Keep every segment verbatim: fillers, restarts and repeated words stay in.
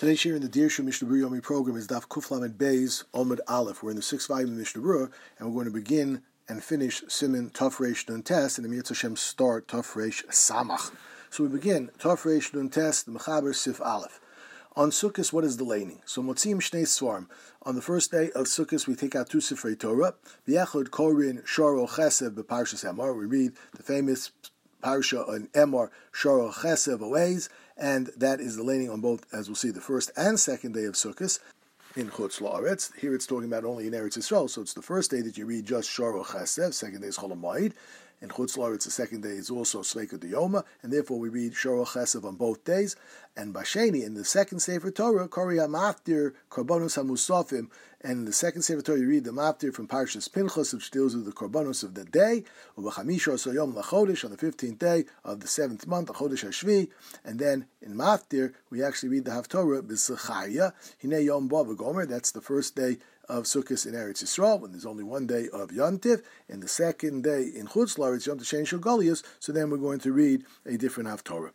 Today's share in the Dirshu Mishnah Berurah Yomi program is Daf Kuf Lamed Beis Omid Aleph. We're in the sixth volume of the Mishnah Berurah, and we're going to begin and finish Siman Tov Reish Nun Tes, and the Mirz Hashem start Tov Reish Samach. So we begin Tov Reish Nun Tes, the Mechaber Sif Aleph. On Sukkot, what is the laning? So Motzim Shnei Svarim. On the first day of Sukkot, we take out two Sifrei Torah. V'yechad Korin Shoro Chesed b'Parshas Emor. We read the famous Parsha on Emor, Shoro Chesed Oez, and that is the laning on both, as we'll see, the first and second day of Sukkot in Chutz La'aretz. Here it's talking about only in Eretz Yisrael, so it's the first day that you read just Shoro Chesed, second day is Chol HaMoed. In Chutz La'aretz, the second day is also Sveika Diyoma, and therefore we read Shoro Chesed on both days. And Basheni, in the second Sefer Torah, Kori HaMaftir, Korbanos HaMusafim, and in the second Sefer Torah you read the Maftir from Parshas Pinchas, which deals with the Korbanos of the day, Ubachamisha Soyom LaChodesh, on the fifteenth day of the seventh month, the Chodesh HaShvi, and then in Maftir, we actually read the Haftorah, B'Zechariah, Hinei Yom Bo V'Gomer, that's the first day of Sukkot in Eretz Yisrael, when there's only one day of Yontif, and the second day in Chutz La'aretz, Yom Tishen Shel Golius, so then we're going to read a different Haftorah.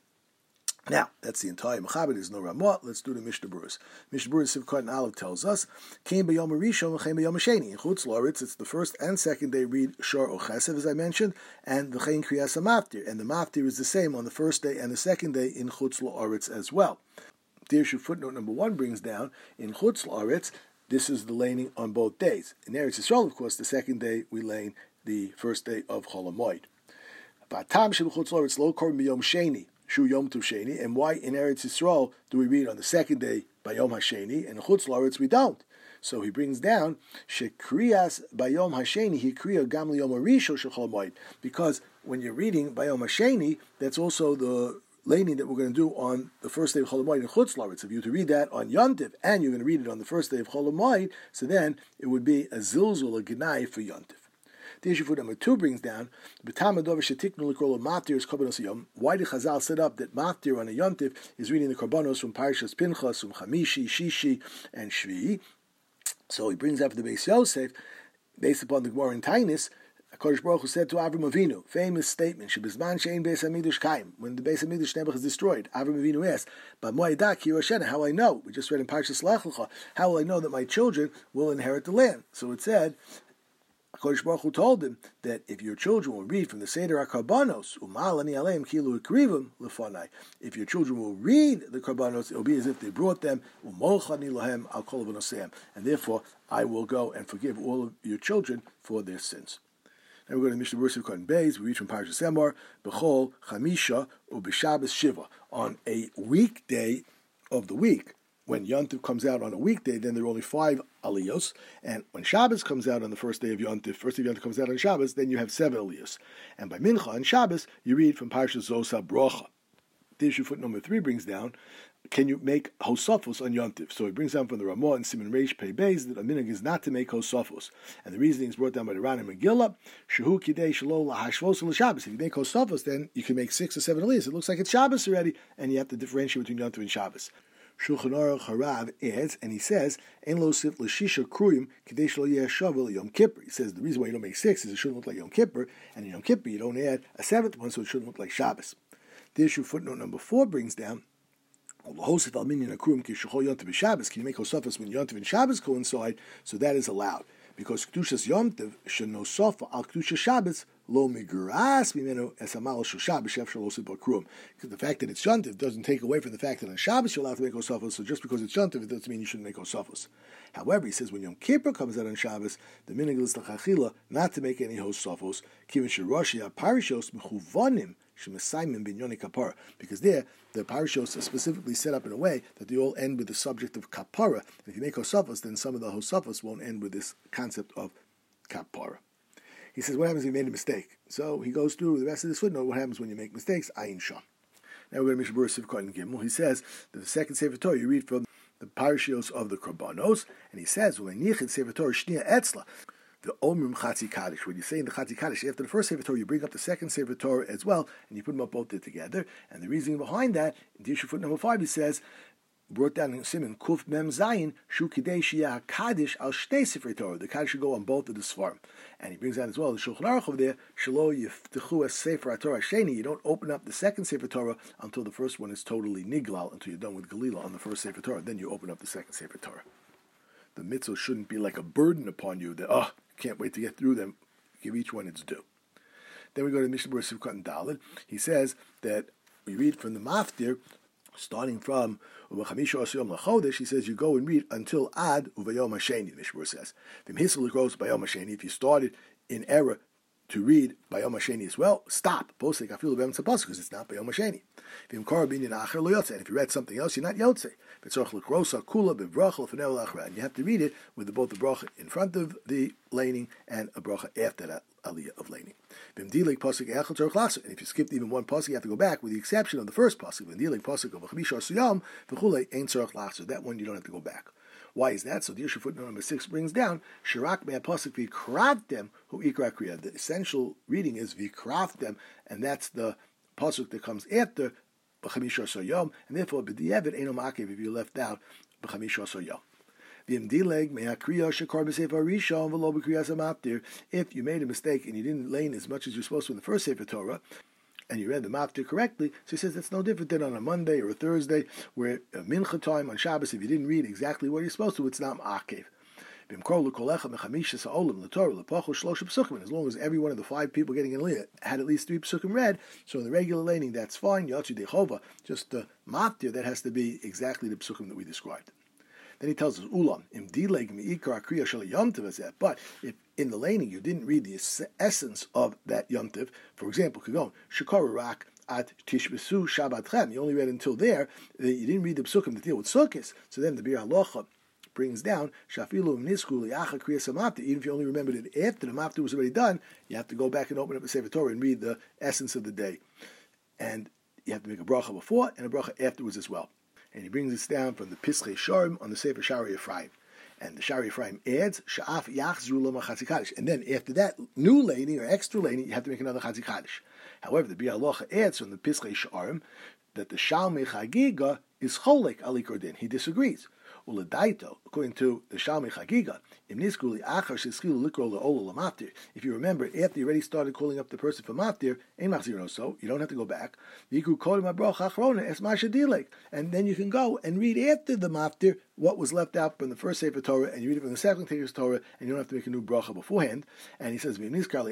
Now, that's the entire Mechaber. There's no Ramot. Let's do the Mishnah Berurah. Mishnah Berurah Sivkot and Aleph tells us, Came by Yom Rishon, V'chein by Yom Sheni. In Chutz La'aretz, it's the first and second day read Shor O Chesed, as I mentioned, and V'chein Kriyas HaMaftir. And the Maftir is the same on the first day and the second day in Chutz La'aretz as well. Dirshu footnote number one brings down, in Chutz La'aretz, this is the laning on both days. In Eretz Yisrael, of course, the second day we lane the first day of Chol HaMoed. V'atam shel Chutz La'aretz lo korim b'Yom Sheni. Shu Yom Tov Sheni, and why in Eretz Yisrael do we read on the second day by Yom HaSheni, and in Chutz La'aretz we don't? So he brings down Shekriyas by Yom HaSheni, he kriya gam Yom HaRishon shel Chol HaMoed, because when you're reading by Yom HaSheni, that's also the laning that we're going to do on the first day of Chol HaMoed in Chutz La'aretz. If you were to read that on Yontif, and you're going to read it on the first day of Chol HaMoed, so then it would be a zilzul, a genai for Yontif. The issue for number two brings down, why did Chazal set up that Maftir on a Yontif is reading the Korbanos from Parshas Pinchas, from Chamishi, Shishi, and Shvi? So he brings up the Beis Yosef, based upon the Gemara in Tainis, HaKadosh Baruch Hu said to Avram Avinu, famous statement, Shebizman she'ein Beis HaMikdash kaim, when the Beis HaMikdash Nebuch is destroyed, Avram Avinu asked, but Moedak Hiroshena, how I know? We just read in Parshas Lech Lecha, how will I know that my children will inherit the land? So it said, HaKadosh Baruch Hu told him that if your children will read from the Seder HaKarbanos, Umal ani aleim kilu ekrivim lefanai, if your children will read the Karbanos, it will be as if they brought them, Umolchani lahem al kol v'noseim, and therefore I will go and forgive all of your children for their sins. Now we're going to Mishnah Berurah Sivkot Beis. We read from Parshas Emor, B'chol Chamisha u'B'Shabbos Shiva, on a weekday of the week. When Yontif comes out on a weekday, then there are only five aliyos. And when Shabbos comes out on the first day of Yontif, first day of Yontif comes out on Shabbos, then you have seven aliyos. And by Mincha and Shabbos, you read from Parshas Zosa Brocha. The issue foot number three brings down, can you make hosafos on Yontif? So he brings down from the Ramah and Siman Reish Pei Beis that a minhag is not to make hosafos. And the reasoning is brought down by the Ran and Megillah, Shehu Kidei Shelo Lahashvos L'Shabbos. If you make hosafos, then you can make six or seven aliyos. It looks like it's Shabbos already, and you have to differentiate between Yontif and Shabbos. Shulchan Aruch Harav adds, and he says, "Ein lo sif l'shisha kruyim kadesh lo yeh shavu Yom Kippur." He says the reason why you don't make six is it shouldn't look like Yom Kippur, and in Yom Kippur you don't add a seventh one, so it shouldn't look like Shabbos. The issue footnote number four brings down, can you make hosafos when Yontif and Shabbos coincide? So that is allowed, because Kedushas Yontif shenosofa al Kedushas Shabbos lo miguras mimenu esamal shel Shabbos shef shel osib bakrum. Because the fact that it's Yontif doesn't take away from the fact that on Shabbos you're allowed to make hosafos. So just because it's Yontif, it doesn't mean you shouldn't make hosafos. However, he says when Yom Kippur comes out on Shabbos, the minhag is l'chachila not to make any hosafos. Kivin sheroshi parishos mechuvanim. Because there, the parashos are specifically set up in a way that they all end with the subject of kapara. And if you make hosafos, then some of the hosafos won't end with this concept of kapara. He says, what happens if you made a mistake? So he goes through the rest of this footnote, what happens when you make mistakes? Ayin shah. Now we're going to Mishnah Berurah Sivkot and Gimel. He says that the second Sefer Torah, you read from the parashos of the Korbanos, and he says, when Sefer Torah shnia etzla, the Omrim Chatzi Kaddish. When you say in the Chatzi Kaddish, after the first Sefer Torah, you bring up the second Sefer Torah as well, and you put them up both there together. And the reasoning behind that, in the issue foot number five, he says, brought down in Siman Kuf Mem Zayin Shu Kidei Shia Kaddish Al Shtei Sifrei Torah. The Kaddish should go on both of the Sfarim. And he brings out as well the Shulchan Aruch over there, Shelo Yiftechu Es Sefer HaTorah Sheni. You don't open up the second Sefer Torah until the first one is totally niglal, until you're done with Galila on the first Sefer Torah. Then you open up the second Sefer Torah. The mitzvah shouldn't be like a burden upon you that, oh, can't wait to get through them. Give each one its due. Then we go to Mishnah Berurah Sivkot and Daled. He says that we read from the Maftir, starting from Ubachamisha Asiyom Lachodesh, he says you go and read until Ad Uvayom Hasheni, the Mishnah Berurah says. If you started in error to read Bayom Hasheni as well, stop. Because it's not Bayom Hasheni. And if you read something else, you're not Yotze. And you have to read it with the, both the bracha in front of the laning and a bracha after that aliyah of laning. And if you skipped even one pasuk, you have to go back, with the exception of the first pasuk. That one you don't have to go back. Why is that? So the Yeshua footnote number six brings down Shirak me pasuk v'kravtem hu ikra kriya. The essential reading is v'kravtem, and that's the pasuk that comes after b'chamisha asar yom, and therefore b'diavad eino ma'akev if you left out b'chamisha asar yom. If you made a mistake and you didn't lane as much as you're supposed to in the first Sefer Torah, and you read the Maftir correctly, so he says that's no different than on a Monday or a Thursday, where a Mincha time on Shabbos, if you didn't read exactly what you're supposed to, it's not Ma'akev. As long as every one of the five people getting in Aliyah had at least three Pesukim read, so in the regular laning, that's fine. Yatsu Dechova, just the Maftir, that has to be exactly the Pesukim that we described. Then he tells us, Ulam, im dileg mi'ikar kriya shel yom tov hazeh. But if in the laning you didn't read the essence of that yom tov, for example, could go shekar rak at tishbesu shabbatchem. You only read until there. You didn't read the psukim that deal with sukkahs. So then the Bir Halacha brings down shafilu nisku liacha kriya samapti. Even if you only remembered it after the mafti was already done, you have to go back and open up the Sefer Torah and read the essence of the day, and you have to make a bracha before and a bracha afterwards as well. And he brings this down from the Pischei Sharim on the Sefer Shari Ephraim. And the Shari Ephraim adds, Sha'af yachzru loma chatzi kaddish. And then after that, new laning or extra laning, you have to make another chatzi kaddish. However, the Bir Halacha adds from the Pischei Sharim that the Shalmei Chagiga is cholek alikor din. He disagrees. Uladaito, according to the Shalmei Chagiga, if you remember, after you already started calling up the person for Maftir, so you don't have to go back. And then you can go and read after the Maftir what was left out from the first Sefer Torah, and you read it from the second Sefer Torah, and you don't have to make a new bracha beforehand. And he says, and if they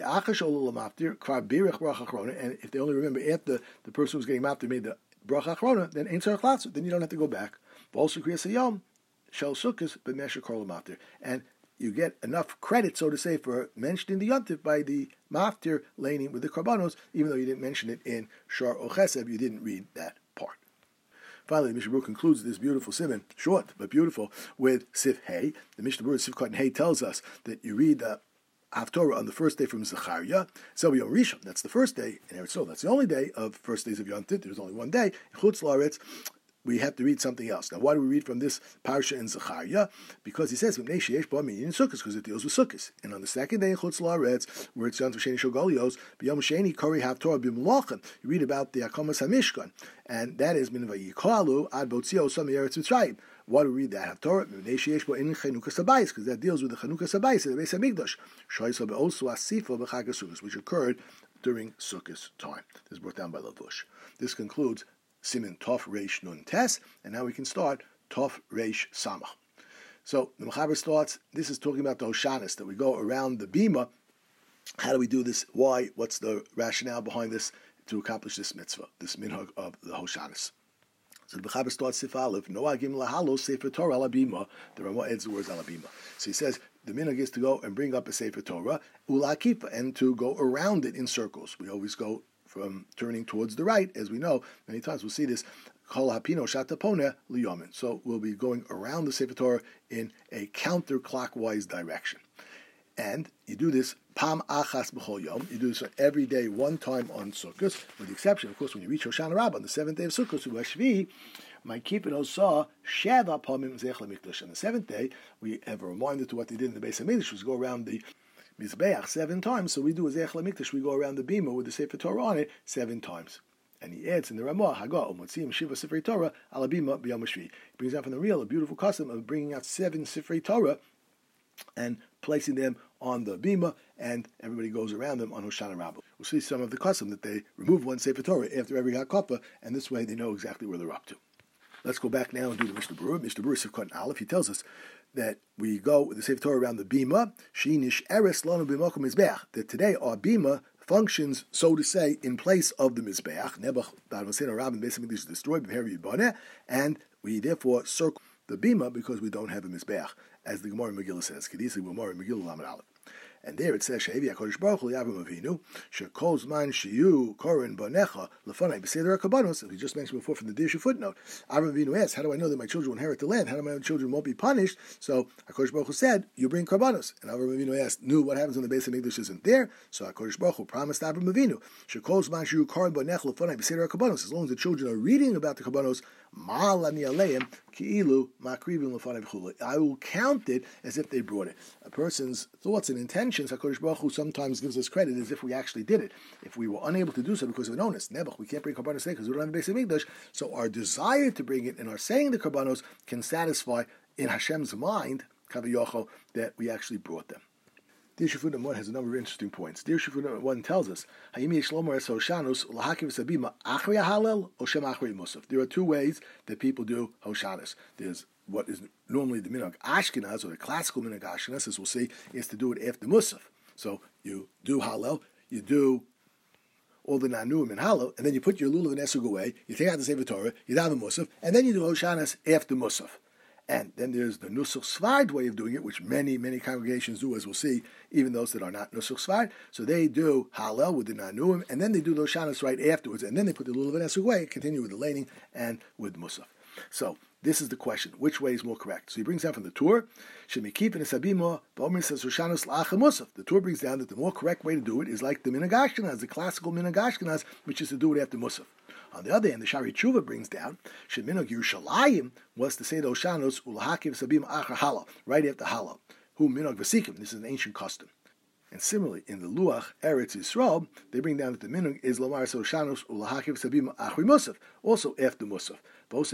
only remember after the person who's getting Maftir made the bracha achrona, then ain't tzarich latzu, then you don't have to go back. Also, kriyas hayom shel sukkos b'mesher kol Maftir, and you get enough credit, so to say, for mentioning the yontif by the Maftir laning with the karbanos, even though you didn't mention it in Shar or Chesed, you didn't read that part. Finally, the Mishnah Berurah concludes this beautiful siman, short but beautiful, with Sif Hey. The Mishnah Berurah Sifkot and Hey tells us that you read the Haftorah on the first day from Zechariah, so Yom Rishon, that's the first day, and Eretz Yisrael, that's the only day of first days of Yontif. There's only one day. In Chutz La'aretz, we have to read something else. Now, why do we read from this parsha in Zechariah? Because he says, because it deals with Sukkos. And on the second day in Chutz La'aretz, where it's Yontif Sheni Shogolios, B'Yom Sheni Kori Haftorah B'Molachim, you read about the Akamas HaMishkan, and that is Min Vayikalu Ad Botzio Sam Yeretz Mitzrayim. Why do we read that Haftorah? Because that deals with the Chanukah Sabayis, the Beis HaMikdash, Shoyso Be'osu Asifo B'Chag HaSukkos, which occurred during Sukkos time. This is brought down by Lavush. This concludes Siman Tov Reish Nun Tes, and now we can start Tov Reish Samach. So the Mechaber starts. This is talking about the Hoshanis, that we go around the bima. How do we do this? Why? What's the rationale behind this to accomplish this mitzvah, this minhag of the Hoshanis? So the Mechaber starts Sif Aleph. Noagim lahalo Sefer Torah ala bima. The Ramah adds the words ala bima. So he says the minhag is to go and bring up a Sefer Torah ulakifa, and to go around it in circles. We always go from turning towards the right, as we know many times. We'll see this kol hapino shatapone liyomin. So we'll be going around the Sefer Torah in a counterclockwise direction, and you do this pam achas b'chol yom. You do this every day, one time on Sukkot, with the exception, of course, when you reach Hoshana Rabbah on the seventh day of Sukkot, Shvi, my keep it osah sheva pamim zech lemikdash. On the seventh day, we have a reminder to what they did in the Beis HaMikdash, was go around the Mizbeach seven times. So we do a Zech LaMikdash, we go around the bima with the Sefer Torah on it seven times. And he adds in the Ramah, Haga, Umotzim Shiva Sifrei Torah, Alabima B'Yom HaShvi. He brings out from the real a beautiful custom of bringing out seven Sifrei Torah and placing them on the bima, and everybody goes around them on Hoshana Rabbah. We'll see some of the custom that they remove one Sefer Torah after every Hakapa, and this way they know exactly where they're up to. Let's go back now and do the Mishnah Berurah. Mishnah Berurah Sivkot Aleph. He tells us that we go with the Sefer Torah around the bima. Sheinish eres lanu b'makom mizbeach. That today our bima functions, so to say, in place of the mizbeach. Nebuch Darvasin Rabin basically is destroyed, and we therefore circle the bima because we don't have a mizbeach, as the Gemara in Megillah says. Kedisi Gemara in Megillah Lamed Aleph. And there it says, She'evi HaKadosh Baruch Hu Yavim Avinu, She'kol Zman Shiyu Korin Banecha Lefanai B'Seder HaKabanos, as we just mentioned before from the Dirshu footnote. Avram Avinu asks, how do I know that my children will inherit the land? How do my children won't be punished? So HaKadosh Baruch Hu said, you bring Karbanos. And Avram Avinu asked, no, what happens when the base of English isn't there? So HaKadosh Baruch Hu promised Avram Avinu, She'kol Zman Shiyu Korin Banecha Lefanai B'Seder HaKabanos, as long as the children are reading about the Karbanos, Ma'alani Aleim Ki'ilu Ma'akrivim Lefanai B'Chula. I will count it as if they brought it. A person's thoughts and intentions, HaKadosh Baruch Hu sometimes gives us credit as if we actually did it. If we were unable to do so because of an onus, Nebuch, we can't bring Karbanos today because we don't have the base of English, so our desire to bring it and our saying the Karbanos can satisfy in Hashem's mind, Kavayocho, that we actually brought them. Dir Shefuna one has a number of interesting points. Dir Shefuna one tells us, there are two ways that people do Hoshanos. There's what is normally the Minhag Ashkenaz, or the classical Minhag Ashkenaz, as we'll see, is to do it after Musaf. So you do Hallel, you do all the Nanuim and Hallel, and then you put your Lulav and Esug away, you take out the Sefer Torah, you daven Musaf, and then you do Hoshanos after Musaf. And then there's the Nusach Svard way of doing it, which many, many congregations do, as we'll see, even those that are not Nusach Svard. So they do Hallel with the Nanuim, and then they do the Hoshanos right afterwards, and then they put the Lulav and Esug away, continue with the laning and with Musaf. So this is the question: which way is more correct? So he brings down from the Tur, Shemikip and Sabimo, Bomer says Hoshanos La'acha Musaf. The Tur brings down that the more correct way to do it is like the Minhag Ashkenaz, the classical Minhag Ashkenaz, which is to do it after Musaf. On the other hand, the Shari Tshuva brings down Sheminhag Yerushalayim was to say the Hoshanos Ulahakiv Sabim Achar Hallel, right after Hallel. Who Minhag Vasikim? This is an ancient custom. And similarly, in the Luach Eretz Yisrael, they bring down that the Minhag is Lomar Hoshanos Ulahakiv Sabim Achri Musaf, also after Musaf. But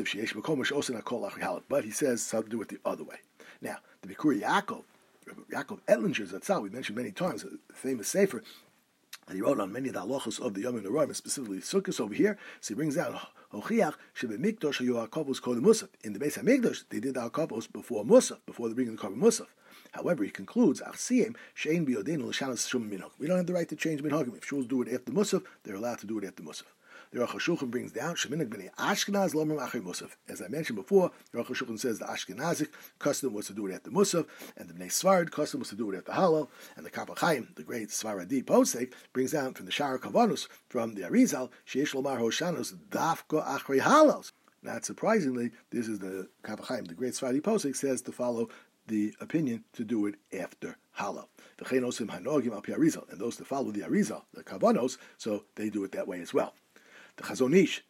he says so to do it the other way. Now, the Bikur Yaakov, Yaakov Etlinger Zatzal, we mentioned many times, a famous sefer, and he wrote on many of the halachos of the Yom Noraim, specifically Sukkos over here. So he brings out Hochiach Shebemikdosh Hayu Hakavos Kol Musaf. In the Beis Hamikdash, they did the Hakavos before Musaf, before the bringing the Karban Musaf. However, he concludes, Achsiyim Shein Biyodenu L'Shanos Shum Minhag. We don't have the right to change Minhagim. If shuls do it after Musaf, they're allowed to do it after Musaf. The Aruch HaShulchan brings down Sheminhag B'nei Ashkenaz Lomer Achri Musaf. As I mentioned before, the Aruch HaShulchan says the Ashkenazic custom was to do it after Musaf, and the Bnei Sfarad custom was to do it after Hallel, and the Kappa Chaim, the great Svaradi posek, brings down from the Shara Kavanus, from the Arizal, Sheish Lomar Hoshanos Dafko Achri Hallel. Not surprisingly, this is the Kappa Chaim, the great Svaradi posek, says to follow the opinion to do it after Hallel. The Chenosim Hanogim Al Pi Arizal, and those that follow the Arizal, the Kavanos, so they do it that way as well. The Chazon Ish,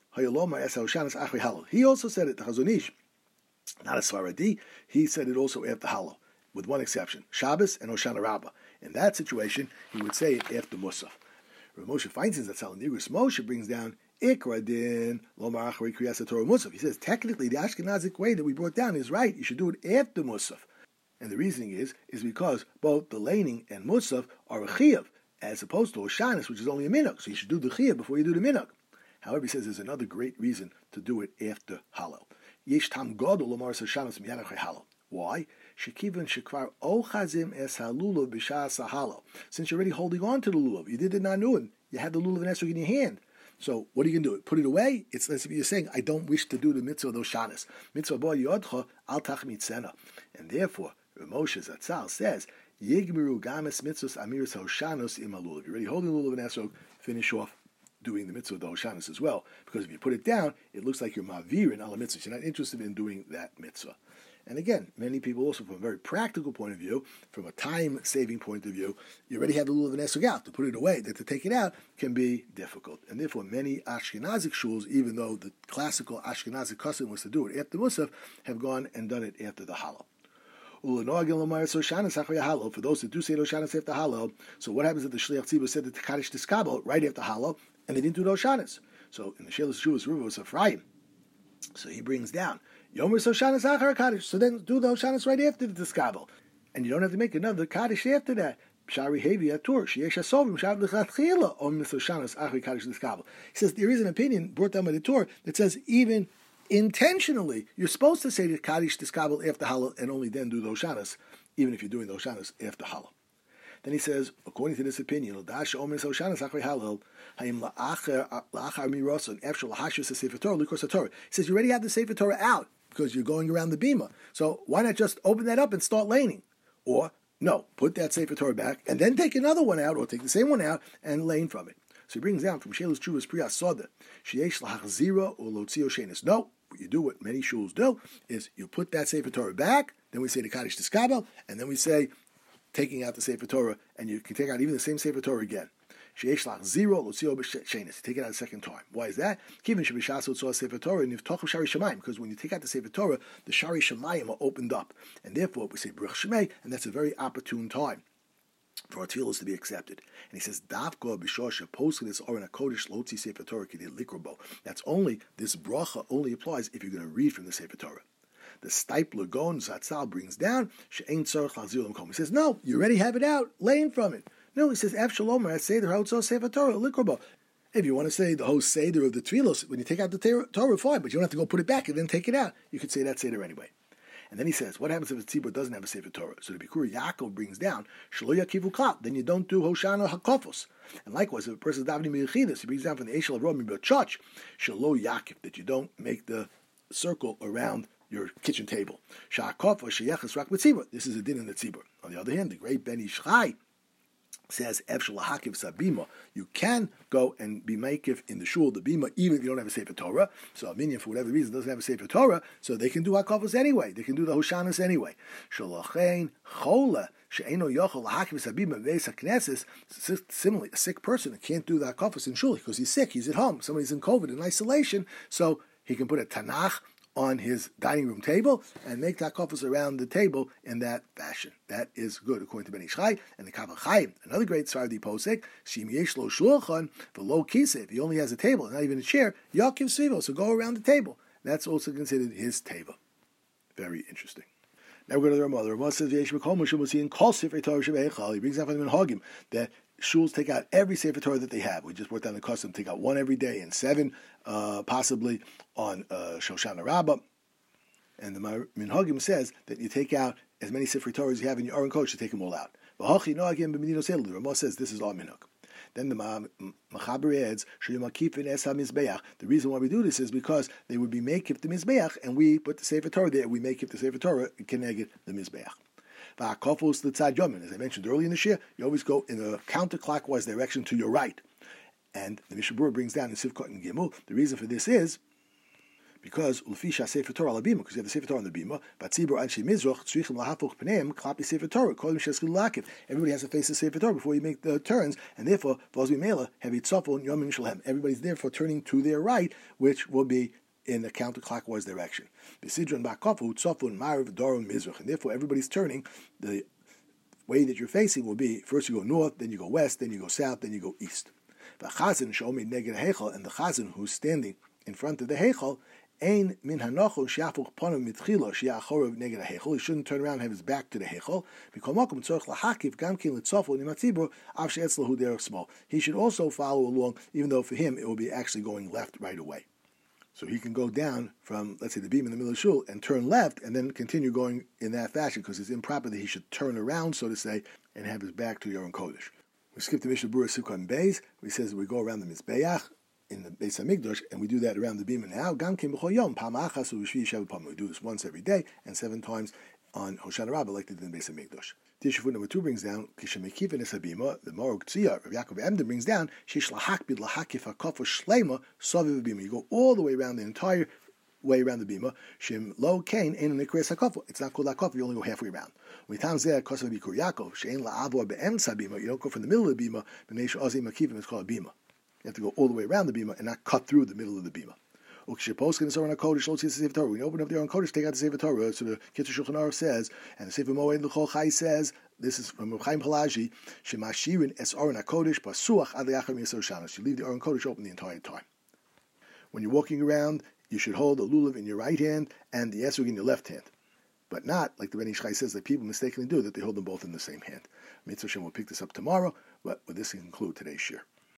he also said it, the Chazon Ish, not a Svaradi, he said it also after Hallel, with one exception, Shabbos and Hoshana Rabbah. In that situation, he would say it after Musaf. Rav Moshe Feinstein Zatzal in Igros Moshe brings down Ikra Din Lomar Achari Kriyas Torah Musaf. He says, technically, the Ashkenazic way that we brought down is right. You should do it after Musaf. And the reasoning is, is because both the laning and Musaf are a Chiyuv, as opposed to Hoshanos, which is only a Minhag. So you should do the Chiyuv before you do the Minhag. However, he says there's another great reason to do it after Hallel. Yesh tam gadol lomar Hoshanos miyad achri Hallel. Why? Shekivan shekvar ochazim es halulav b'shas Hallel. Since you're already holding on to the lulav, you did the nanuim, you had the lulav and esrog in your hand. So what are you going to do? Put it away? It's as if you're saying, I don't wish to do the mitzvah of Hoshanos. Mitzvah bo yodcha al tachmit sena. And therefore, Rav Moshe Zatzal says, Yigmiru games mitzvahs amiris Hoshanos im halulav. You're already holding the lulav and esrog, finish off doing the mitzvah of the Hoshanos as well, because if you put it down, it looks like you're mavir in ala mitzvahs. You're not interested in doing that mitzvah. And again, many people also, from a very practical point of view, from a time-saving point of view, you already have the lulav and esrog out. To put it away, that to take it out can be difficult. And therefore, many Ashkenazic shuls, even though the classical Ashkenazic custom was to do it after Musaf, have gone and done it after the Hallel. For those that do say Hoshanos after Hallel, so what happens if the Shliach Tzibur said that the Kaddish Tiskabel right after Hallel, and they didn't do the Hoshanos? So in the Shelas Shuvas, Ruva was Ephraim. So he brings down Yomer Soshanas Achar Kaddish. So then do the Hoshanas right after the Tiskabel. And you don't have to make another Kaddish after that. Shari Hevi Atur, Sheyesh Asovim, Shav Lechatchila, Om Misoshanas Achri Kaddish Tiskabel. He says there is an opinion brought down by the Torah that says even intentionally you're supposed to say the Kaddish Tiskabel after Hallel and only then do the Hoshanas, even if you're doing the Hoshanas after Hallel. Then he says, according to this opinion, he says you already have the Sefer Torah out because you're going around the bima. So why not just open that up and start laning? Or no, put that Sefer Torah back and then take another one out, or take the same one out and lane from it. So he brings down from Shelas Chuvas Priya Soda, Sheyesh Lahachzira or Lotzio Shenis. No, what you do, what many shuls do, is you put that Sefer Torah back, then we say the Kaddish Tiskabel, and then we say taking out the Sefer Torah, and you can take out even the same Sefer Torah again. Sheyesh Lahachzira Lotzio Shenis. Take it out a second time. Why is that? Given Shebishasot saw Sefer Torah and Niftoch Shari Shemayim, because when you take out the Sefer Torah, the Shari Shemayim are opened up, and therefore we say Baruch Shemay, and that's a very opportune time for our tefillos to be accepted. And he says, Davko b'shosha posting this or in a kodesh lotzi Sefer Torah kidei likrobo. That's only, this bracha only applies if you're going to read from the Sefer Torah. The Stipler Gon Zatzal brings down, she'ein tzorach l'chazir l'mkom. He says, no, you already have it out, laying from it. No, he says, F Shalom, I say the Hautzah Sefer Torah likrobo. If you want to say the whole Seder of the tefillos, when you take out the Torah, fine, but you don't have to go put it back and then take it out. You could say that Seder anyway. And then he says, what happens if the tzibur doesn't have a Sefer Torah? So the Bikur Yaakov brings down, Shelo Yakivu Klal, then you don't do Hoshana HaKofos. And likewise, if a person is davening Miyachidus, he brings down from the Eshel of Rome Church, Shelo Yakiv, that you don't make the circle around your kitchen table. Sha'akofos Sheyachas Rak B'tzibur. This is a din in the tzibur. On the other hand, the great Ben Ish Chai says, Efshel Hakiv Sabima, you can go and be makif in the shul, the bima, even if you don't have a Sefer Torah. So a minion, for whatever reason, doesn't have a Sefer Torah, so they can do hakafos anyway. They can do the Hoshanas anyway. Shalachein chola she'eno yochel hakiv sabima veis hakneses. Similarly, a sick person can't do the hakafos in shul because he's sick, he's at home, somebody's in COVID, in isolation, so he can put a Tanakh on his dining room table and make takafos around the table in that fashion. That is good, according to Ben Ish Chai. And the Kav HaChaim, another great Sfardi posek, Shim yesh lo shulchan v'lo kiseh. If he only has a table, not even a chair, yakiv sivo, so go around the table. That's also considered his table. Very interesting. Now we go to the Ramah. The Ramah says, Yesh b'kol Moshe Moshe kol Sefer Torah shebeichal. He brings down from the Minhagim that shuls take out every Sefer Torah that they have. We just worked down the custom, take out one every day, and seven uh, possibly on uh, Shoshana Rabbah. And the Minhagim says that you take out as many Sefer Torahs you have in your Aron Kodesh, you take them all out. The Ramah says this is our minhag. Then the Machaber adds, the reason why we do this is because they would be makif the Mizbeach, and we put the Sefer Torah there, we makif the Sefer Torah, keneged the Mizbeach. As I mentioned earlier in the Shir, you always go in a counterclockwise direction to your right. And the Mishnah Berurah brings down in Sivkot and Gimel, the reason for this is because Ulfisha Sefer Torah al Bima, because you have the Sefer Torah on the Bima, but Tzibur Anshe Mizrach Tzrichim Lahafuch Pneim Klapi Sefer Torah Kolim Sheskil Lakiv. Everybody has to face the Sefer Torah before you make the turns, and therefore Vazvi Mela Hevi Tzafon Yomim Shalhem. Everybody's therefore turning to their right, which will be in a counterclockwise direction. B'Sidron Ba'Kafu Tzafon Marav Dorim Mizrach, and therefore everybody's turning. The way that you're facing will be first you go north, then you go west, then you go south, then you go east. V'Chazan Shomi Neged Heichal, and the Chazan who's standing in front of the Heichal. Ein min hanochol shiafuch ponim mitchilo shiachorov neged hechol. He shouldn't turn around and have his back to the hechol. Because makom tzorich lahakiv gam kin litzofo nimatzibur av she'etzlahu derech small. He should also follow along, even though for him it will be actually going left right away. So he can go down from, let's say, the beam in the middle of the shul and turn left and then continue going in that fashion, because it's improper that he should turn around, so to say, and have his back to the Aron Kodesh. We skip the Mishnah Berurah Sukkah and Beis. He says we go around the Mizbeach in the Beis Hamikdash, and we do that around the Bima now. Gam kim b'chol yom pam achas u'shvi yishav pam. We do this once every day and seven times on Hoshana Rabbah, like they did in the Beis Hamikdash. Tishufut number two brings down kishamekif in esabima. The Morog Tzia Rav Yaakov Emden brings down shish lahak bid lahakif hakofo shlema saviv bima. You go all the way around the entire way around the bima. Shim lo kain ein nekres hakofo. It's not called hakofo. You only go halfway around. We times there kosav bikur Yaakov shein laavor beemsa bima. You don't go from the middle of the bima. B'neish ozim makivim. It's called a bima. You have to go all the way around the bima and not cut through the middle of the bima. We open up the Aron Kodesh, take out the Sefer Torah. So the Kitzur Shulchan Aruch says, and the Sefer Moed L'chol Chai says, this is from Chaim Pelagi, Shemashirin es Aron HaKodesh basuach ad le'achar miyasar shanas. You leave the Aron Kodesh open the entire time. When you're walking around, you should hold a lulav in your right hand and the esrog in your left hand. But not, like the Ben Ish Chai says, that people mistakenly do, that they hold them both in the same hand. Mitzvah Hashem will pick this up tomorrow, but with this we conclude today's shir.